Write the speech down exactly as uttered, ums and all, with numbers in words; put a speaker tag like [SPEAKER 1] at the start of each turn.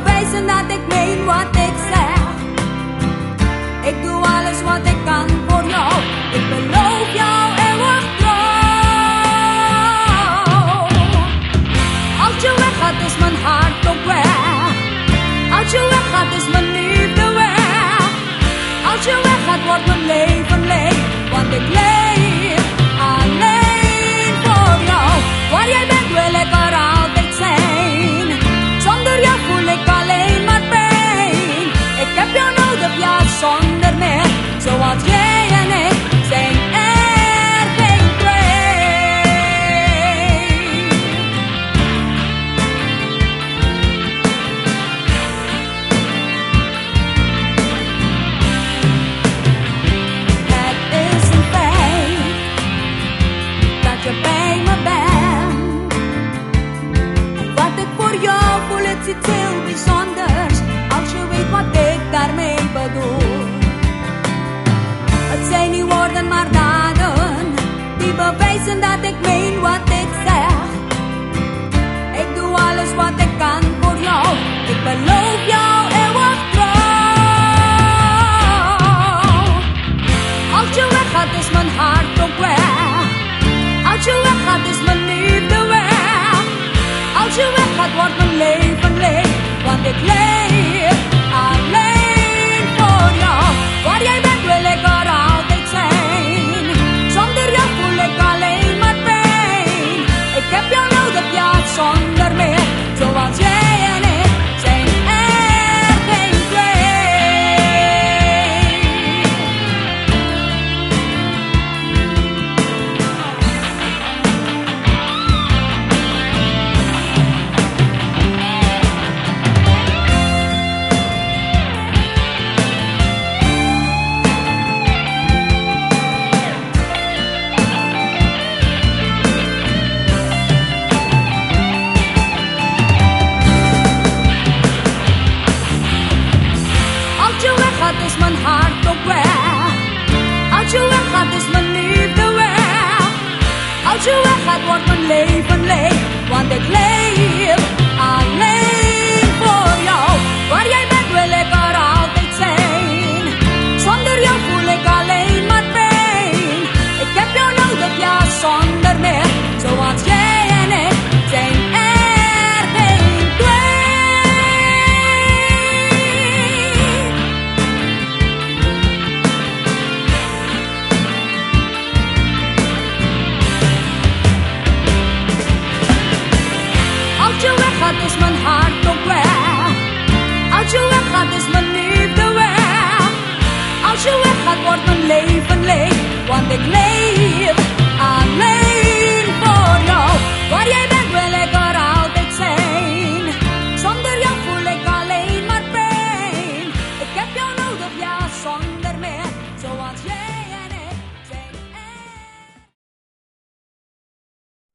[SPEAKER 1] bewijzen dat ik meen wat ik zeg. Ik doe alles wat ik kan voor jou. Ik beloof jou eeuwig trouw. Als je weggaat is mijn hart ook weg. Als je weggaat is mijn liefde weg. Als je weggaat wordt mijn leven leeg. Want ik leef alleen voor jou. Waar jij bent wil ik er altijd zijn. Zonder jou voel ik alleen maar pijn. Ik heb jou nodig, ja zonder meer. Zoals jij en ik zijn er geen twee. Het is een feit dat je bij me bent. En wat ik voor jou voel, het is iets heel bijzonders. Als je weet wat ik daarmee bedoel. Het zijn niet woorden maar daden die bewijzen dat ik meen wat ik zeg. Ik doe alles wat ik kan voor jou. Ik beloof jou eeuwig trouw. Als je weggaat is mijn hart ook weg. Als je weggaat is mijn liefde weg. Als je weggaat wordt mijn leven leeg. Want ik leef alleen voor jou. Waar jij bent wil ik er altijd zijn. Zonder jou voel ik alleen maar pijn. Ik heb jou nodig, ja zonder meer. Zoals jij en ik zijn er geen twee. Als je weggaat is mijn hart ook weg. Als je weggaat is mijn liefde weg. Als je weggaat wordt mijn leven leeg. Want ik leef